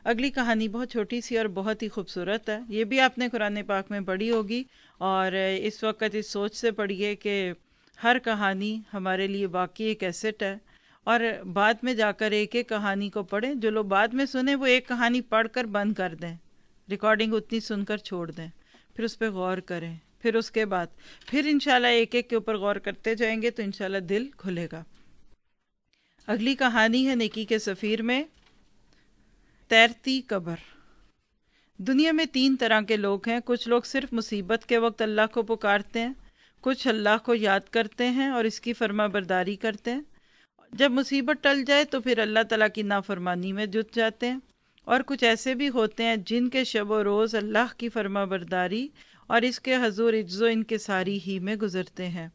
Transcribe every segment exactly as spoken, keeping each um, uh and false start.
اگلی کہانی بہت چھوٹی سی اور بہت ہی خوبصورت ہے، یہ بھی آپ نے قرآن پاک میں پڑھی ہوگی، اور اس وقت اس سوچ سے پڑھیے کہ ہر کہانی ہمارے لیے واقعی ایک ایسٹ ہے، اور بعد میں جا کر ایک ایک کہانی کو پڑھیں۔ جو لوگ بعد میں سنیں وہ ایک کہانی پڑھ کر بند کر دیں، ریکارڈنگ اتنی سن کر چھوڑ دیں، پھر اس پہ غور کریں، پھر اس کے بعد پھر انشاءاللہ ایک ایک کے اوپر غور کرتے جائیں گے تو انشاءاللہ دل کھلے گا۔ اگلی کہانی ہے نیکی کے سفیر میں تیرتی قبر۔ دنیا میں تین طرح کے لوگ ہیں، کچھ لوگ صرف مصیبت کے وقت اللہ کو پکارتے ہیں، کچھ اللہ کو یاد کرتے ہیں اور اس کی فرما برداری کرتے ہیں، جب مصیبت ٹل جائے تو پھر اللہ تعالیٰ کی نافرمانی میں جت جاتے ہیں، اور کچھ ایسے بھی ہوتے ہیں جن کے شب و روز اللہ کی فرما برداری اور اس کے حضور عجز و انکساری ہی میں گزرتے ہیں۔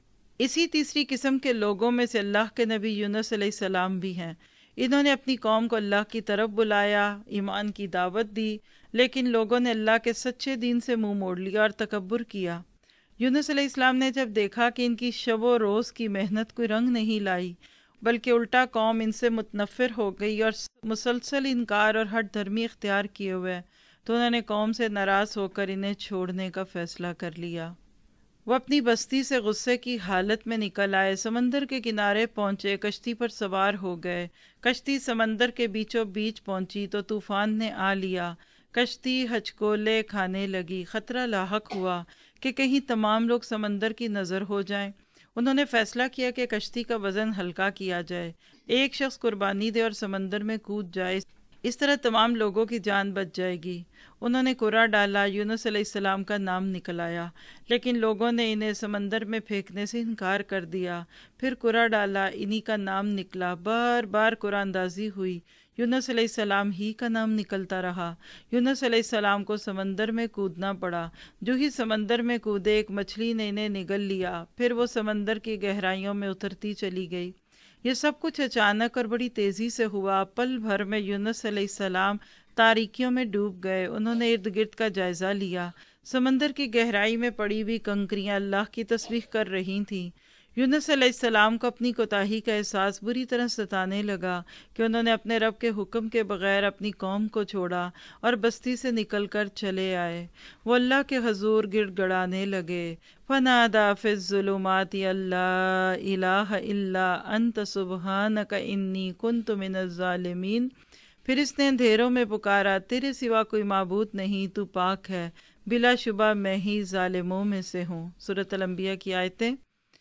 اسی تیسری قسم کے لوگوں میں سے اللہ کے نبی یونس علیہ السلام بھی ہیں۔ انہوں نے اپنی قوم کو اللہ کی طرف بلایا، ایمان کی دعوت دی، لیکن لوگوں نے اللہ کے سچے دین سے منہ موڑ لیا اور تکبر کیا۔ یونس علیہ السلام نے جب دیکھا کہ ان کی شب و روز کی محنت کوئی رنگ نہیں لائی، بلکہ الٹا قوم ان سے متنفر ہو گئی اور مسلسل انکار اور ہٹ دھرمی اختیار کیے ہوئے، تو انہوں نے قوم سے ناراض ہو کر انہیں چھوڑنے کا فیصلہ کر لیا۔ وہ اپنی بستی سے غصے کی حالت میں نکل آئے، سمندر کے کنارے پہنچے، کشتی پر سوار ہو گئے۔ کشتی سمندر کے بیچوں بیچ پہنچی تو طوفان نے آ لیا، کشتی ہچکولے کھانے لگی، خطرہ لاحق ہوا کہ کہیں تمام لوگ سمندر کی نظر ہو جائیں۔ انہوں نے فیصلہ کیا کہ کشتی کا وزن ہلکا کیا جائے، ایک شخص قربانی دے اور سمندر میں کود جائے، اس طرح تمام لوگوں کی جان بچ جائے گی۔ انہوں نے کوڑا ڈالا، یونس علیہ السلام کا نام نکل آیا، لیکن لوگوں نے انہیں سمندر میں پھینکنے سے انکار کر دیا۔ پھر کوڑا ڈالا، انہی کا نام نکلا، بار بار قرآن اندازی ہوئی، یونس علیہ السلام ہی کا نام نکلتا رہا۔ یونس علیہ السلام کو سمندر میں کودنا پڑا، جو ہی سمندر میں کودے ایک مچھلی نے انہیں نگل لیا، پھر وہ سمندر کی گہرائیوں میں اترتی چلی گئی۔ یہ سب کچھ اچانک اور بڑی تیزی سے ہوا، پل بھر میں یونس علیہ السلام تاریکیوں میں ڈوب گئے۔ انہوں نے ارد گرد کا جائزہ لیا، سمندر کی گہرائی میں پڑی ہوئی کنکریاں اللہ کی تسبیح کر رہی تھیں۔ یونس علیہ السلام کو اپنی کوتاہی کا احساس بری طرح ستانے لگا کہ انہوں نے اپنے رب کے حکم کے بغیر اپنی قوم کو چھوڑا اور بستی سے نکل کر چلے آئے۔ وہ اللہ کے حضور گڑ گڑانے لگے، فَنَادَىٰ فِي الظُّلُمَاتِ اللَّا إِلَٰهَ إِلَّا أَنتَ سُبْحَانَكَ إِنِّي كُنتُ مِنَ الظَّالِمِينَ۔ پھر اس نے اندھیروں میں پکارا، تیرے سوا کوئی معبود نہیں، تو پاک ہے، بلا شبہ میں ہی ظالموں میں سے ہوں۔ سورۃ الانبیاء کی آیتیں۔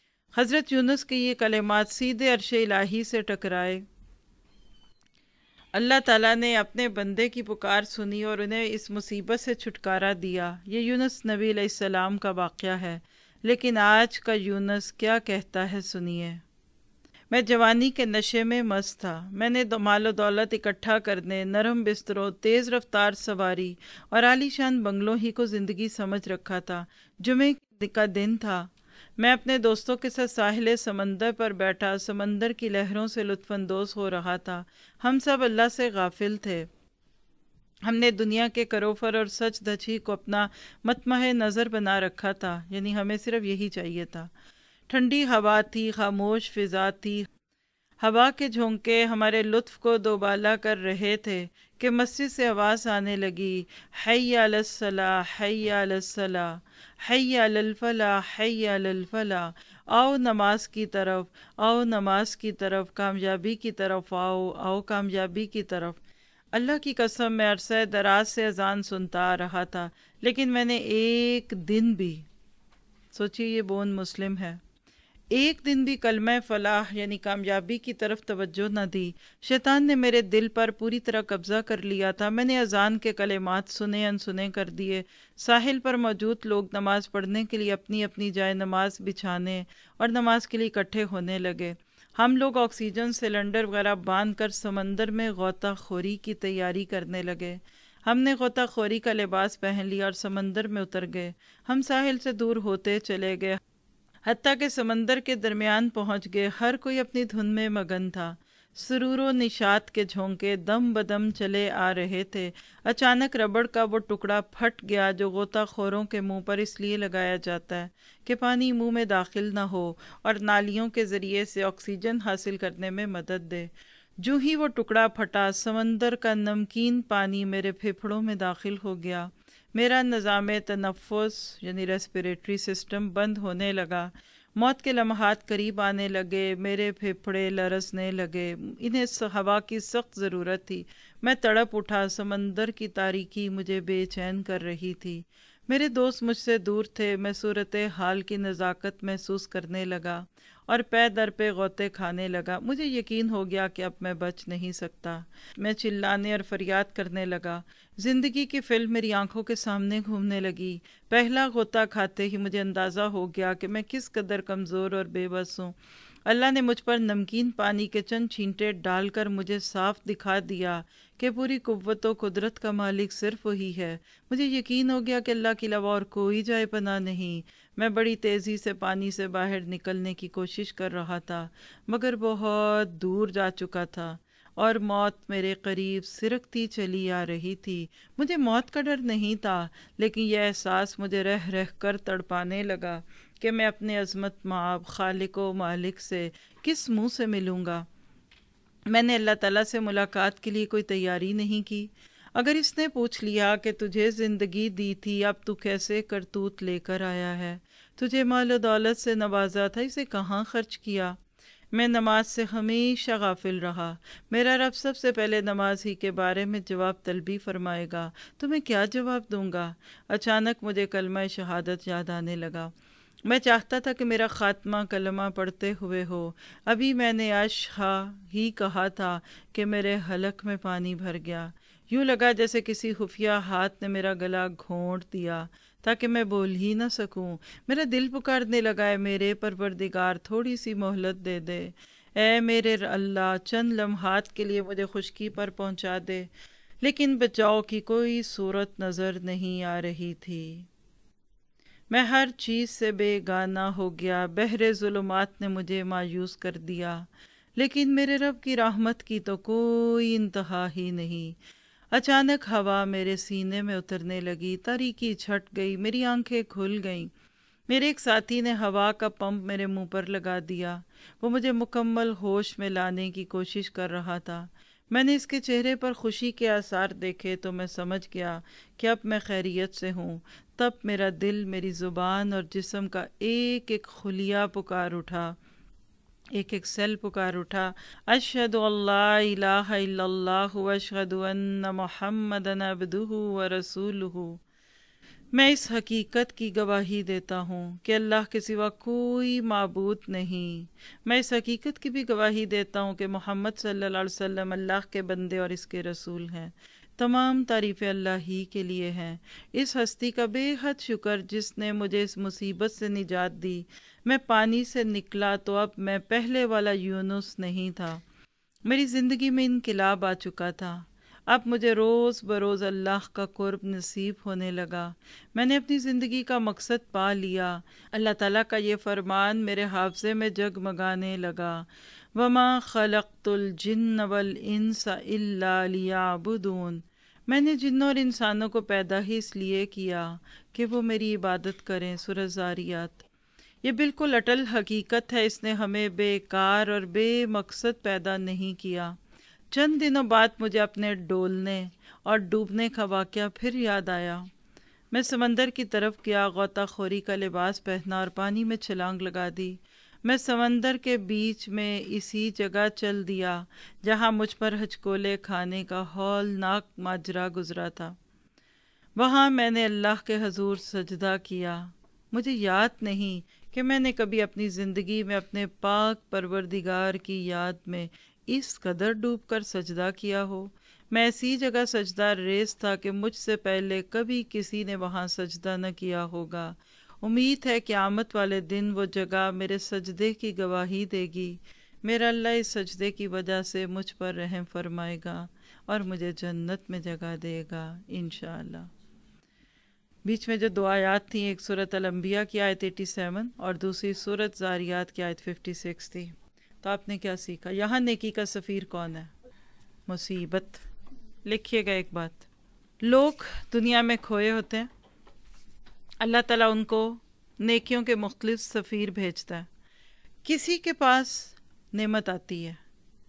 حضرت یونس کے یہ کلمات سیدھے عرش الہی سے ٹکرائے۔ اللہ تعالیٰ نے اپنے بندے کی پکار سنی اور انہیں اس مصیبت سے چھٹکارا دیا۔ یہ یونس نبی علیہ السلام کا واقعہ ہے، لیکن آج کا یونس کیا کہتا ہے سنیے۔ میں جوانی کے نشے میں مست تھا، میں نے مال و دولت اکٹھا کرنے، نرم بستروں، تیز رفتار سواری اور عالی شان بنگلوں ہی کو زندگی سمجھ رکھا تھا۔ جمعے کا دن تھا، میں اپنے دوستوں کے ساتھ ساحل سمندر پر بیٹھا سمندر کی لہروں سے لطف اندوز ہو رہا تھا۔ ہم سب اللہ سے غافل تھے، ہم نے دنیا کے کروفر اور سچ دھج ہی کو اپنا مطمع نظر بنا رکھا تھا، یعنی ہمیں صرف یہی چاہیے تھا۔ ٹھنڈی ہوا تھی، خاموش فضا تھی، ہوا کے جھونکے ہمارے لطف کو دوبالا کر رہے تھے کہ مسجد سے آواز آنے لگی، حی علی الصلاح، حی علی الصلاح، حی علی الفلاح، حی علی الفلاح۔ آؤ نماز کی طرف، آؤ نماز کی طرف، کامیابی کی طرف آؤ، آؤ کامیابی کی طرف۔ اللہ کی قسم میں عرصہ دراز سے اذان سنتا آ رہا تھا، لیکن میں نے ایک دن بھی، سوچیے یہ بون مسلم ہے، ایک دن بھی کلمہ فلاح یعنی کامیابی کی طرف توجہ نہ دی۔ شیطان نے میرے دل پر پوری طرح قبضہ کر لیا تھا۔ میں نے اذان کے کلمات سنے انسنے کر دیے۔ ساحل پر موجود لوگ نماز پڑھنے کے لیے اپنی اپنی جائے نماز بچھانے اور نماز کے لیے اکٹھے ہونے لگے۔ ہم لوگ آکسیجن سلنڈر وغیرہ باندھ کر سمندر میں غوطہ خوری کی تیاری کرنے لگے۔ ہم نے غوطہ خوری کا لباس پہن لیا اور سمندر میں اتر گئے۔ ہم ساحل سے دور ہوتے چلے گئے، حتیٰ کہ سمندر کے درمیان پہنچ گئے۔ ہر کوئی اپنی دھن میں مگن تھا، سرور و نشاط کے جھونکے دم بدم چلے آ رہے تھے۔ اچانک ربڑ کا وہ ٹکڑا پھٹ گیا جو غوطہ خوروں کے منہ پر اس لیے لگایا جاتا ہے کہ پانی منہ میں داخل نہ ہو اور نالیوں کے ذریعے سے آکسیجن حاصل کرنے میں مدد دے۔ जो ही वो टुकड़ा फटा, समंदर का नमकीन पानी मेरे फेफड़ों में दाखिल हो गया। मेरा निज़ाम तनफ़ुस यानी रेस्पिरेटरी सिस्टम बंद होने लगा। मौत के लम्हात करीब आने लगे। मेरे फेफड़े लरसने लगे। इन्हें स- हवा की सख्त ज़रूरत थी। मैं तड़प उठा। समंदर की तारीकी मुझे बेचैन कर रही थी। मेरे दोस्त मुझसे दूर थे। मैं सूरत हाल की नज़ाकत महसूस करने लगा और पै दर पे गौते खाने लगा। मुझे यकीन हो गया कि अब मैं बच नहीं सकता। मैं चिल्लाने और फरियाद करने लगा। जिंदगी की फिल्म मेरी आंखों के सामने घूमने लगी। पहला गोता खाते ही मुझे अंदाज़ा हो गया कि मैं किस कदर कमज़ोर और बेबस हूँ। अल्लाह ने मुझ पर नमकीन पानी के चंद छींटे डालकर मुझे साफ दिखा दिया कि पूरी कुव्वत व कुदरत का मालिक सिर्फ वही है। मुझे यकीन हो गया कि अल्लाह के अलावा और कोई जाए पनाह नहीं। मैं बड़ी तेज़ी से पानी से बाहर निकलने की कोशिश कर रहा था, मगर बहुत दूर जा चुका था और मौत मेरे करीब सिरकती चली आ रही थी। मुझे मौत का डर नहीं था, लेकिन यह एहसास मुझे रह रह कर तड़पाने लगा कि मैं अपने अज़मत माब खालिक व मालिक से किस मुंह से मिलूँगा। मैंने अल्लाह ताला से मुलाकात के लिए कोई तैयारी नहीं की। अगर इसने पूछ लिया कि तुझे ज़िंदगी दी थी, अब तू कैसे करतूत लेकर आया है, तुझे माल और दौलत से नवाजा था, इसे कहाँ खर्च किया। मैं नमाज से हमेशा गाफिल रहा। मेरा रब सबसे पहले नमाज ही के बारे में जवाब तलबी फरमाएगा, तो मैं क्या जवाब दूंगा। अचानक मुझे कलमा शहादत याद आने लगा। मैं चाहता था कि मेरा खात्मा कलमा पढ़ते हुए हो। अभी मैंने अशहा ही कहा था कि मेरे हलक में पानी भर गया। यूं लगा जैसे किसी खुफिया हाथ ने मेरा गला घोंट दिया ताकि मैं बोल ही न सकूं। मेरा दिल पुकारने लगा, है मेरे परवरदिगार, थोड़ी सी मोहलत दे दे। ए मेरे अल्लाह, चंद लम्हात के लिए मुझे खुशकी पर पहुंचा दे। लेकिन बचाव की कोई सूरत नजर नहीं आ रही थी। मैं हर चीज़ से बेगाना हो गया। बहरे ज़ुल्मात ने मुझे मायूस कर दिया, लेकिन मेरे रब की रहमत की तो कोई इंतहा ही नहीं। अचानक हवा मेरे सीने में उतरने लगी। तारीकी छट गई। मेरी आंखें खुल गईं। मेरे एक साथी ने हवा का पंप मेरे मुंह पर लगा दिया। वो मुझे मुकम्मल होश में लाने की कोशिश कर रहा था। मैंने इसके चेहरे पर खुशी के आसार देखे तो मैं समझ गया कि अब मैं खैरियत से हूँ। तब मेरा दिल, मेरी ज़ुबान और जिस्म का एक एक खुलिया पुकार उठा, एक एक सेल पुकार उठा, अशहदु अल्ला इलाहा इल्लल्लाह व अशहदु अन्न मुहम्मदन अब्दुहु व रसूलुहु। मैं इस हकीकत की गवाही देता हूँ कि अल्लाह के सिवा कोई माबूद नहीं। मैं इस हकीकत की भी गवाही देता हूँ कि मोहम्मद सल्लल्लाहु अलैहि वसल्लम अल्लाह के बंदे और इसके रसूल हैं। तमाम तारीफ़ें अल्लाह ही के लिए हैं। इस हस्ती का बेहद शुक्र जिसने मुझे इस मुसीबत से निजात दी। मैं पानी से निकला तो अब मैं पहले वाला यूनुस नहीं था। मेरी ज़िंदगी में इनकिलाब आ चुका था। अब मुझे रोज़ बरोज़ अल्लाह का कुर्ब नसीब होने लगा। मैंने अपनी ज़िंदगी का मकसद पा लिया। अल्लाह ताला का ये फरमान मेरे हाफ़ज़े में जगमगाने लगा, वमा खलक़तुल जिन्न वल इंसा इल्ला लियाबुदून। मैंने जिन्नों और इंसानों को पैदा ही इसलिए किया कि वो मेरी इबादत करें। सूरह ज़ारियात। ये बिल्कुल अटल हकीकत है। इसने हमें बेकार और बेमकसद पैदा नहीं किया। चंद दिनों बाद मुझे अपने डोलने और डूबने का वाक़या फिर याद आया। मैं समंदर की तरफ गया, गौताखोरी का लिबास पहना और पानी में छलांग लगा दी। मैं समंदर के बीच में इसी जगह चल दिया जहाँ मुझ पर हचकोले खाने का हौलनाक माजरा गुजरा था। वहाँ मैंने अल्लाह के हजूर सजदा किया। मुझे याद नहीं कि मैंने कभी अपनी ज़िंदगी में अपने पाक परवरदिगार की याद में इस कदर डूब कर सजदा किया हो। मैं ऐसी जगह सजदा रेस था कि मुझसे पहले कभी किसी ने वहाँ सजदा न किया होगा। उम्मीद है क़यामत वाले दिन वो जगह मेरे सजदे की गवाही देगी। मेरा अल्लाह इस सजदे की वजह से मुझ पर रहम फरमाएगा और मुझे जन्नत में जगह देगा इंशाअल्लाह। बीच में जो दो आयत थी, एक सूरत अल-अंबिया की आयत सत्तासी और दूसरी सूरत ज़ारियात की आयत छप्पन थी। तो आपने क्या सीखा? यहाँ नेकी का सफ़ीर कौन है? मुसीबत। लिखिएगा एक बात, लोग दुनिया में खोए होते हैं, अल्लाह ताला उनको नेकियों के मुख्तलिफ सफ़ीर भेजता है। किसी के पास नेमत आती है,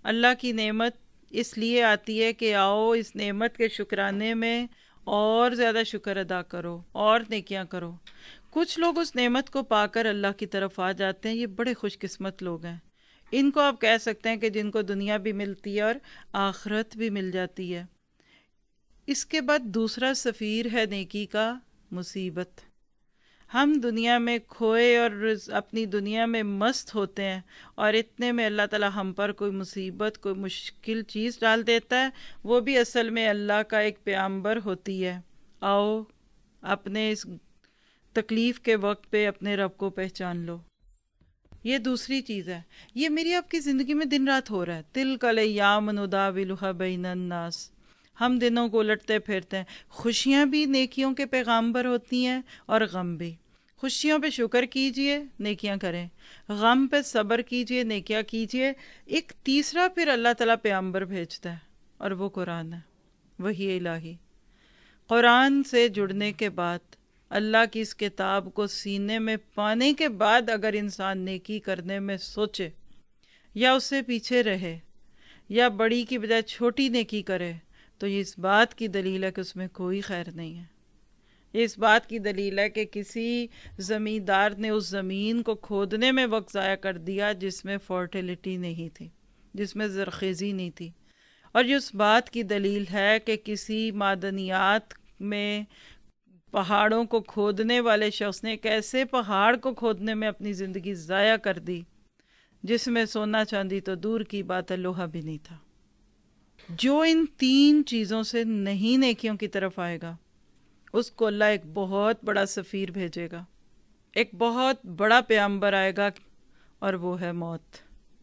اللہ کی نعمت اس لیے آتی ہے کہ آؤ اس نعمت کے شکرانے میں اور زیادہ شکر ادا کرو اور نیکیاں کرو۔ کچھ لوگ اس نعمت کو پا کر اللہ کی طرف آ جاتے ہیں، یہ بڑے خوش قسمت لوگ ہیں۔ ان کو آپ کہہ سکتے ہیں کہ جن کو دنیا بھی ملتی ہے اور آخرت بھی مل جاتی ہے۔ اس کے بعد دوسرا سفیر ہے نیکی کا، مصیبت۔ ہم دنیا میں کھوئے اور اپنی دنیا میں مست ہوتے ہیں، اور اتنے میں اللہ تعالی ہم پر کوئی مصیبت، کوئی مشکل چیز ڈال دیتا ہے، وہ بھی اصل میں اللہ کا ایک پیغمبر ہوتی ہے۔ آؤ اپنے اس تکلیف کے وقت پہ اپنے رب کو پہچان لو۔ یہ دوسری چیز ہے، یہ میری آپ کی زندگی میں دن رات ہو رہا ہے۔ تلک الایام نداولها بین الناس، ہم دنوں کو الٹتے پھرتے ہیں۔ خوشیاں بھی نیکیوں کے پیغامبر ہوتی ہیں اور غم بھی۔ خوشیوں پہ شکر کیجئے، نیکیاں کریں، غم پہ صبر کیجئے، نیکیاں کیجئے۔ ایک تیسرا پھر اللہ تعالیٰ پیغمبر بھیجتا ہے، اور وہ قرآن ہے، وحی الہی۔ قرآن سے جڑنے کے بعد، اللہ کی اس کتاب کو سینے میں پانے کے بعد، اگر انسان نیکی کرنے میں سوچے یا اس سے پیچھے رہے یا بڑی کی بجائے چھوٹی نیکی کرے، تو یہ اس بات کی دلیل ہے کہ اس میں کوئی خیر نہیں ہے۔ یہ اس بات کی دلیل ہے کہ کسی زمیندار نے اس زمین کو کھودنے میں وقت ضائع کر دیا جس میں فرٹیلیٹی نہیں تھی، جس میں زرخیزی نہیں تھی۔ اور یہ اس بات کی دلیل ہے کہ کسی معدنیات میں پہاڑوں کو کھودنے والے شخص نے ایک ایسے پہاڑ کو کھودنے میں اپنی زندگی ضائع کر دی جس میں سونا چاندی تو دور کی بات ہے، لوہا بھی نہیں تھا۔ جو ان تین چیزوں سے نہیں نیکیوں کی طرف آئے گا، اس کو اللہ ایک بہت بڑا سفیر بھیجے گا، ایک بہت بڑا پیغمبر آئے گا، اور وہ ہے موت۔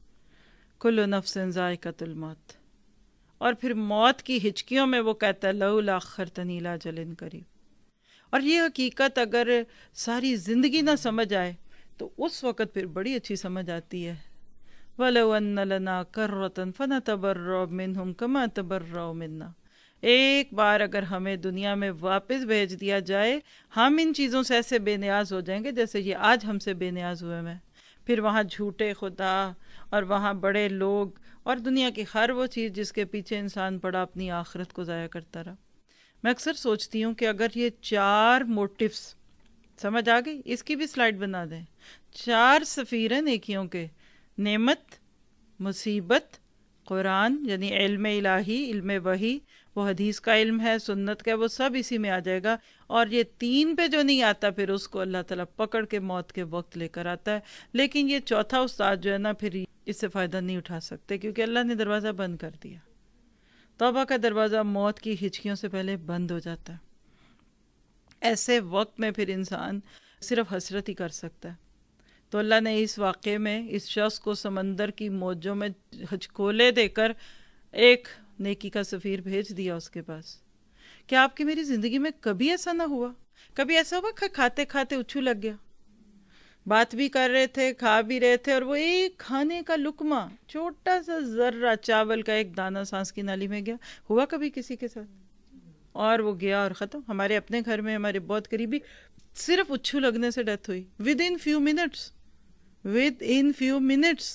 کل نفس ذائقۃ الموت۔ اور پھر موت کی ہچکیوں میں وہ کہتا ہے لولا اخرتنی الی اجل قریب۔ اور یہ حقیقت اگر ساری زندگی نہ سمجھ آئے تو اس وقت پھر بڑی اچھی سمجھ آتی ہے۔ وَلَوْ أَنَّ لَنَا كَرَّةً فَنَتَبَرَّأَ مِنْهُمْ كَمَا تَبَرَّأُوا مِنَّا۔ ایک بار اگر ہمیں دنیا میں واپس بھیج دیا جائے، ہم ان چیزوں سے ایسے بے نیاز ہو جائیں گے جیسے یہ آج ہم سے بے نیاز ہوئے ہیں۔ پھر وہاں جھوٹے خدا اور وہاں بڑے لوگ اور دنیا کی ہر وہ چیز جس کے پیچھے انسان پڑا اپنی آخرت کو ضائع کرتا رہا۔ میں اکثر سوچتی ہوں کہ اگر یہ چار موٹیوز سمجھ آ گئی، اس کی بھی سلائیڈ بنا دیں۔ چار سفیر ہیں نیکیوں کے، نعمت، مصیبت، قرآن یعنی علم الہی، علم وحی، وہ حدیث کا علم ہے، سنت کا، وہ سب اسی میں آ جائے گا۔ اور یہ تین پہ جو نہیں آتا پھر اس کو اللہ تعالیٰ پکڑ کے موت کے وقت لے کر آتا ہے۔ لیکن یہ چوتھا استاد جو ہے نا، پھر اس سے فائدہ نہیں اٹھا سکتے کیونکہ اللہ نے دروازہ بند کر دیا۔ توبہ کا دروازہ موت کی ہچکیوں سے پہلے بند ہو جاتا ہے۔ ایسے وقت میں پھر انسان صرف حسرت ہی کر سکتا ہے۔ تو اللہ نے اس واقعے میں اس شخص کو سمندر کی موجوں میں ہچکولے دے کر ایک نیکی کا سفیر بھیج دیا اس کے پاس۔ کیا آپ کی میری زندگی میں کبھی ایسا نہ ہوا؟ کبھی ایسا ہوا کہ کھاتے کھاتے اچھو لگ گیا، بات بھی کر رہے تھے، کھا بھی رہے تھے، اور وہ ایک کھانے کا لقمہ، چھوٹا سا ذرہ چاول کا ایک دانہ سانس کی نالی میں گیا؟ ہوا کبھی کسی کے ساتھ؟ اور وہ گیا اور ختم۔ ہمارے اپنے گھر میں ہمارے بہت قریبی صرف اچھو لگنے سے ڈیتھ ہوئی، within few minutes within few minutes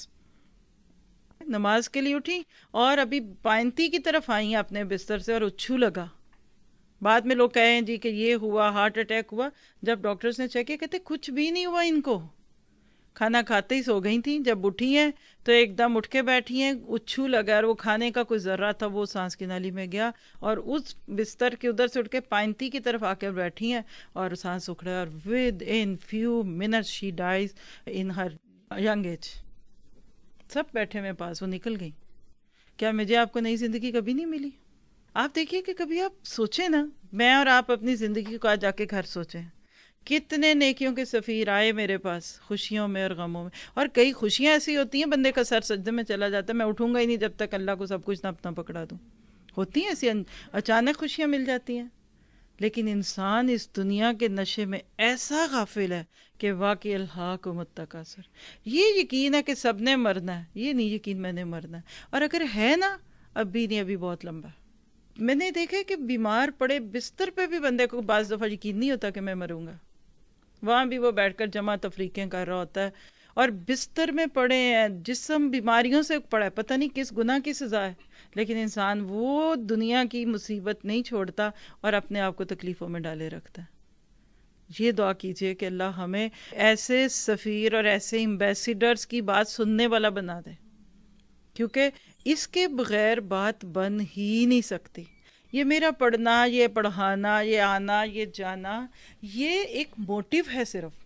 نماز کے لیے اٹھی اور ابھی پائنتی کی طرف آئی ہیں اپنے بستر سے اور اچھو لگا۔ بعد میں لوگ کہیں جی کہ یہ ہوا، ہارٹ اٹیک ہوا۔ جب ڈاکٹرز نے چیک کیا، کہتے کچھ بھی نہیں ہوا ان کو، کھانا کھاتے ہی سو گئی تھیں، جب اٹھی ہیں تو ایک دم اٹھ کے بیٹھی ہیں، اچھو لگا، اور وہ کھانے کا کوئی ذرہ تھا وہ سانس کی نالی میں گیا، اور اس بستر کے ادھر سے اٹھ کے پائنتی کی طرف آ کے بیٹھی ہیں اور سانس اکھڑا، اور within few minutes she dies in her young age. سب بیٹھے میں پاس، وہ نکل گئی۔ کیا مجھے آپ کو نئی زندگی کبھی نہیں ملی؟ آپ دیکھیے کہ کبھی آپ سوچیں نا، میں اور آپ اپنی زندگی کو آج جا کے گھر سوچیں، کتنے نیکیوں کے سفیر آئے میرے پاس، خوشیوں میں اور غموں میں۔ اور کئی خوشیاں ایسی ہوتی ہیں بندے کا سر سجدے میں چلا جاتا ہے، میں اٹھوں گا ہی نہیں جب تک اللہ کو سب کچھ نہ اپنا پکڑا دوں۔ ہوتی ہیں ایسی اچانک خوشیاں مل جاتی ہیں، لیکن انسان اس دنیا کے نشے میں ایسا غافل ہے کہ واقعی الہاکم التکاثر، یہ یقین ہے کہ سب نے مرنا ہے، یہ نہیں یقین میں نے مرنا ہے، اور اگر ہے نا اب بھی نہیں، ابھی بہت لمبا ہے۔ میں نے دیکھا کہ بیمار پڑے بستر پہ بھی بندے کو بعض دفعہ یقین نہیں ہوتا کہ میں مروں گا، وہاں بھی وہ بیٹھ کر جمع تفریقیں کر رہا ہوتا ہے اور بستر میں پڑے ہیں، جسم بیماریوں سے پڑا ہے، پتہ نہیں کس گناہ کی سزا ہے، لیکن انسان وہ دنیا کی مصیبت نہیں چھوڑتا اور اپنے آپ کو تکلیفوں میں ڈالے رکھتا ہے۔ یہ دعا کیجئے کہ اللہ ہمیں ایسے سفیر اور ایسے ایمبیسیڈرز کی بات سننے والا بنا دے، کیونکہ اس کے بغیر بات بن ہی نہیں سکتی۔ یہ میرا پڑھنا، یہ پڑھانا، یہ آنا، یہ جانا، یہ ایک موٹیو ہے صرف۔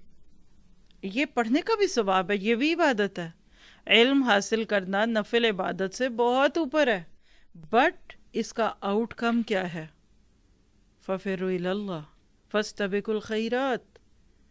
یہ پڑھنے کا بھی ثواب ہے، یہ بھی عبادت ہے۔ علم حاصل کرنا نفل عبادت سے بہت اوپر ہے، بٹ اس کا آؤٹ کم کیا ہے؟ فَفِرُّوا إِلَى اللَّهِ فَاسْتَبِقُوا الْخَيْرَاتِ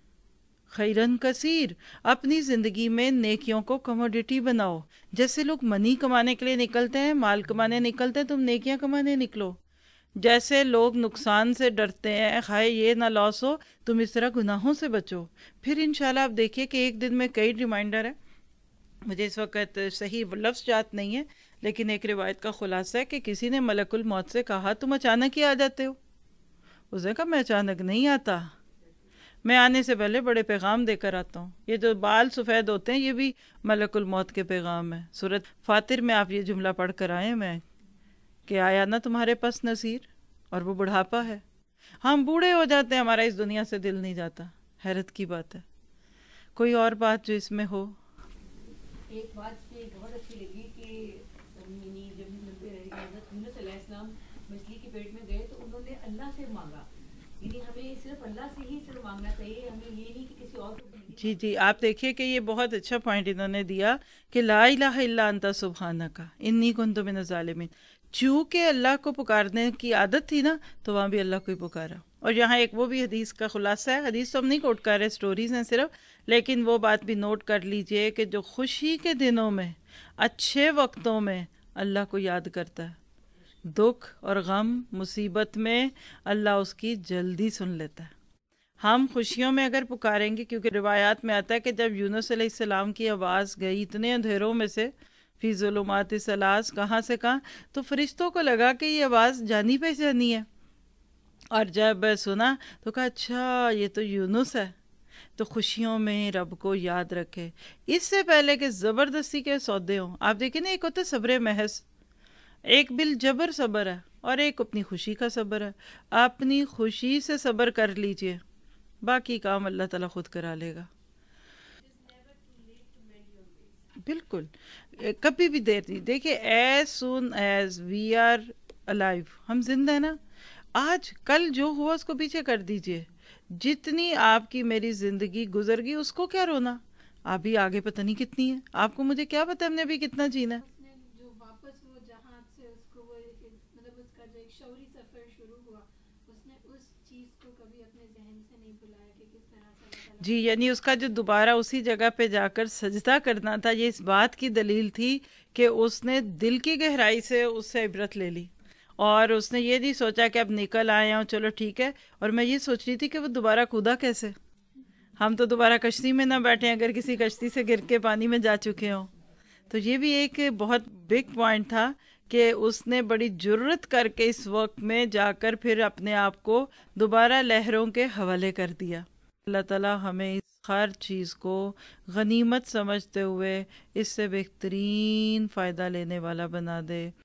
خیرن کثیر۔ اپنی زندگی میں نیکیوں کو کموڈیٹی بناؤ۔ جیسے لوگ منی کمانے کے لیے نکلتے ہیں، مال کمانے نکلتے ہیں، تم نیکیاں کمانے نکلو۔ جیسے لوگ نقصان سے ڈرتے ہیں، خواہ یہ نہ لاس ہو، تم اس طرح گناہوں سے بچو۔ پھر انشاءاللہ آپ دیکھیے کہ ایک دن میں کئی ریمائنڈر ہے، مجھے اس وقت صحیح لفظ یاد نہیں ہے، لیکن ایک روایت کا خلاصہ ہے کہ کسی نے ملک الموت سے کہا تم اچانک ہی آ جاتے ہو؟ اس نے کہا میں اچانک نہیں آتا، میں آنے سے پہلے بڑے پیغام دے کر آتا ہوں۔ یہ جو بال سفید ہوتے ہیں یہ بھی ملک الموت کے پیغام ہیں۔ سورۃ فاتر میں آپ یہ جملہ پڑھ کر آئے میں کہ آیا نہ تمہارے پاس نذیر، اور وہ بڑھاپا ہے۔ ہم بوڑھے ہو جاتے ہیں، ہمارا اس دنیا سے دل نہیں جاتا، حیرت کی بات ہے۔ کوئی اور بات جو اس میں ہو؟ ایک بات مجھے بہت اچھی لگی کہ جب حضرت یونس علیہ السلام مچھلی کے پیٹ میں گئے تو انہوں نے اللہ سے مانگا، یعنی ہمیں صرف اللہ سے ہی صرف مانگنا چاہیے، ہمیں یہ نہیں کہ کسی اور کو۔ جی جی آپ دیکھیے کہ یہ بہت اچھا پوائنٹ انہوں نے دیا کہ لا الہ الا انت سبحانک انی کنت من الظالمین۔ چونکہ اللہ کو پکارنے کی عادت تھی نا، تو وہاں بھی اللہ کو ہی پکارا۔ اور یہاں ایک وہ بھی حدیث کا خلاصہ ہے، حدیث تو ہم نہیں کوٹ کر رہے، سٹوریز ہیں صرف، لیکن وہ بات بھی نوٹ کر لیجئے کہ جو خوشی کے دنوں میں، اچھے وقتوں میں اللہ کو یاد کرتا ہے، دکھ اور غم مصیبت میں اللہ اس کی جلدی سن لیتا ہے۔ ہم خوشیوں میں اگر پکاریں گے، کیونکہ روایات میں آتا ہے کہ جب یونس علیہ السلام کی آواز گئی اتنے اندھیروں میں سے، فی ظلمات ثلاث، کہاں سے کہاں، تو فرشتوں کو لگا کہ یہ آواز جانی پہچانی ہے، اور جب سنا تو کہا اچھا یہ تو یونس ہے۔ تو خوشیوں میں رب کو یاد رکھے، اس سے پہلے کہ زبردستی کے سودے ہوں۔ آپ دیکھیں نا، ایک ہوتا ہے صبر محض، ایک بالجبر صبر ہے، اور ایک اپنی خوشی کا صبر ہے۔ اپنی خوشی سے صبر کر لیجئے، باقی کام اللہ تعالیٰ خود کرا لے گا۔ بالکل، کبھی بھی دیر نہیں۔ دیکھیں as soon as we are alive, ہم زندہ ہیں نا، آج کل جو ہوا اس کو پیچھے کر دیجئے۔ جتنی آپ کی میری زندگی گزر گئی اس کو کیا رونا، ابھی آگے پتہ نہیں کتنی ہے، آپ کو مجھے کیا پتہ ہم نے ابھی کتنا جینا ہے۔ جو واپس وہ جہاں سے اس کو وہ مطلب اس کا جو ایک شعوری سفر شروع ہوا، اس نے اس چیز کو کبھی اپنے ذہن سے نہیں بلایا کہ کس طرح سے اللہ تعالیٰ۔ جی، یعنی اس کا جو دوبارہ اسی جگہ پہ جا کر سجدہ کرنا تھا، یہ اس بات کی دلیل تھی کہ اس نے دل کی گہرائی سے اس سے عبرت لے لی، اور اس نے یہ نہیں سوچا کہ اب نکل آئے ہوں چلو ٹھیک ہے۔ اور میں یہ سوچ رہی تھی کہ وہ دوبارہ کودا کیسے، ہم تو دوبارہ کشتی میں نہ بیٹھیں اگر کسی کشتی سے گر کے پانی میں جا چکے ہوں۔ تو یہ بھی ایک بہت بگ پوائنٹ تھا کہ اس نے بڑی جرت کر کے اس وقت میں جا کر پھر اپنے آپ کو دوبارہ لہروں کے حوالے کر دیا۔ اللہ تعالیٰ ہمیں اس ہر چیز کو غنیمت سمجھتے ہوئے اس سے بہترین فائدہ لینے والا بنا دے۔